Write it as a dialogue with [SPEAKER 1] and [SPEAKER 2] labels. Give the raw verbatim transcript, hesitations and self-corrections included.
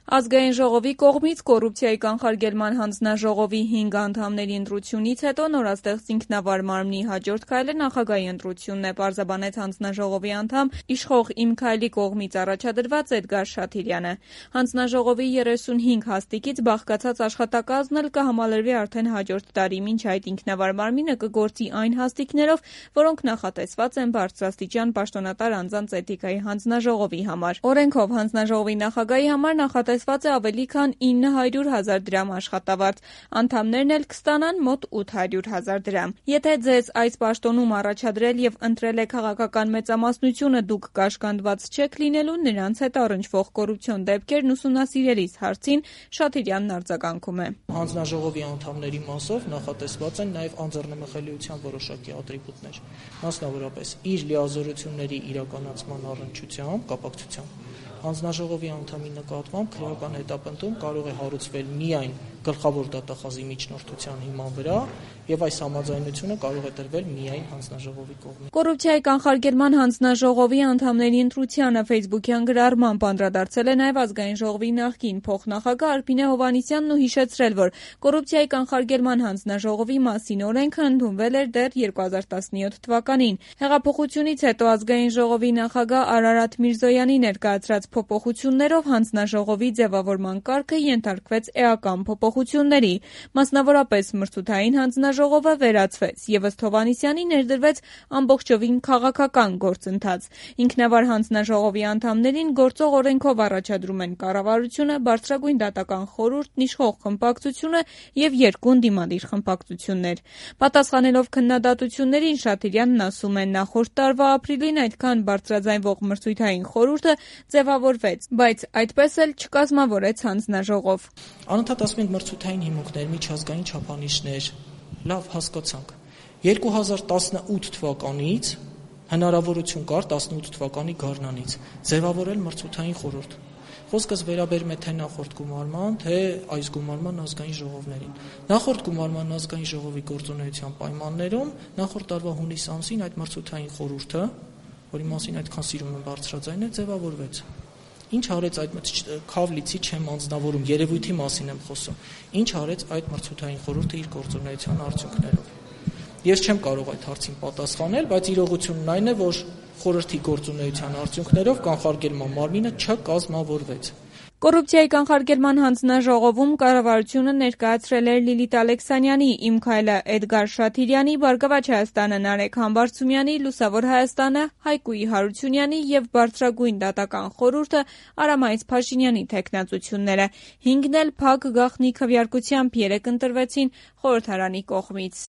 [SPEAKER 1] Ազգային ժողովի կողմից կոռուպցիայի կանխարգելման հանձնաժողովի հինգ անդամների ընտրությունից հետո նորաստեղծ ինքնավար մարմնի հաջորդ քայլը նախագահի ընտրությունն է, պարզաբանեց հանձնաժողովի անդամ իշխող «Իմ քայլի» կողմից առաջադրված Էդգար Շաթիրյանը։ Հանձնաժողովի երեսունհինգ հաստիքից բաղկացած աշխատակազմն էլ կհամալրվի արդեն հաջորդ տարի, մինչ այդ ինքնավար մարմինը կգործի այն հաստիքներով, որոնք նախատեսված են բարձրաստիճան պաշտոնատար անձանց էթիկայի հանձնաժողովի համար։ Օրենքով հանձնաժողովի նախագահի համար նախատեսված է ավելի քան ինը հարյուր հազար դրամ աշխատավարձ, անդամներն էլ կստանան մոտ ութ հարյուր հազար դրամ։ Եթե ձեզ այս պաշտոնում առաջադրել եւ ընտրել է քաղաքական մեծամասնությունը, դուք կաշկանդված չեք լինելու նրանց հետ առնչվող կոռուպցիոն դեպքերն ուսումնասիրելիս հարցին Շաթիրյանն արձագանքում է։
[SPEAKER 2] Հանձնաժողովի անդամների մասով նախատեսված են նաեւ անձեռնմխելիության որոշակի ատրիբուտներ, մասնավորապես իր լիազորությունների իրականացման առնչությամբ կապակցությամբ հանձնաժողովի անդամի նկատմամբ քրեական հետապնդում կարող է հարուցվել միայն գլխավոր դատախազի միջնորդության հիման վրա եւ այս համաձայնությունը կարող է տրվել միայն հանձնաժողովի կողմից։
[SPEAKER 1] Կոռուպցիայի կանխարգելման հանձնաժողովի անդամների ընտրությանը Facebook-յան գրառմամբ անդրադարձել է նաեւ ազգային ժողովի նախկին փոխնախագահ Արփինե Հովհաննիսյանն ու հիշեցրել, որ կոռուպցիայի կանխարգելման հանձնաժողովի մասին օրենքը ընդունվել էր դեռ երկու հազար տասնյոթ թվականին։ Հեղափոխությունից հետո ազգային ժողովի նախագահ Արարատ Միրզոյանի ներկայացրած փոփոխություններով հանձնաժողովի ձևավորման կարգը ենթարկվեց էական փոփոխությունների, մասնավորապես մրցութային հանձնաժողովը վերացվեց եւ ըստ Հովհաննիսյանի ներդրվեց ամբողջովին քաղաքական գործընթաց։ Ինքնավար հանձնաժողովի անդամներին գործող օրենքով առաջադրում են կառավարությունը, բարձրագույն դատական խորհուրդն, իշխող խմբակցությունը եւ երկու ընդդիմադիր խմբակցություններ։ Պատասխանելով քննադատություններին Շաթիրյանն ասում է, նախորդ տարվա ապրիլին այդքան բարձրաձայնվող մրցույթային խորհուրդը ձևավորվեց, բայց այդպես էլ չկազմավորեց հանձնաժողով։
[SPEAKER 2] Անընդհատ ասում ենք մրցութային հիմունքներ, միջազգային չափանիշներ, լավ հասկացանք։ երկու հազար տասնութ թվականից հնարավորություն կար տասնութ թվականի գարնանից ձևավորել մրցութային խորհուրդ։ Խոսքս վերաբերում է թե նախորդ գումարման, թե այս գումարման ազգային ժողովներին։ Նախորդ գումարման ազգային ժողովի գործունեության պայմաններում նախորդ տարվա հունիս ամսին այդ մրցութային խորհուրդը, որի մասին այդքան սիրում եմ բարձրաձայնել, ձևավորվեց։ Ինչ արեց այդ քավլիցի չեմ անձնավորում, երևույթի մասին եմ խոսում։ Ինչ արեց այդ մրցութային խորհուրդը իր գործունեության արդյունքներով։ Ես չեմ կարող այդ հարցին պատասխանել, բայց իրողությունն այն է, որ խորհրդի գործունեության արդյունքներով կանխարգելման մարմինը չկազմավորվեց։
[SPEAKER 1] Կոռուպցիայի կանխարգելման հանձնաժողովում կառավարությունը ներկայացրել էր Լիլիթ Ալեքսանյանի, «Իմ քայլը» Էդգար Շաթիրյանի, «Բարգավաճ Հայաստանը» Նարեկ Համբարձումյանի, «Լուսավոր Հայաստանը» Հայկուի Հարությունյանի եւ Բարձրագույն դատական խորհուրդը Արամայից Փաշինյանի թեկնածությունները։ Հինգն էլ փակ գաղտնի քվեարկությամբ երեկ ընտրվեցին խորհրդարանի կողմից։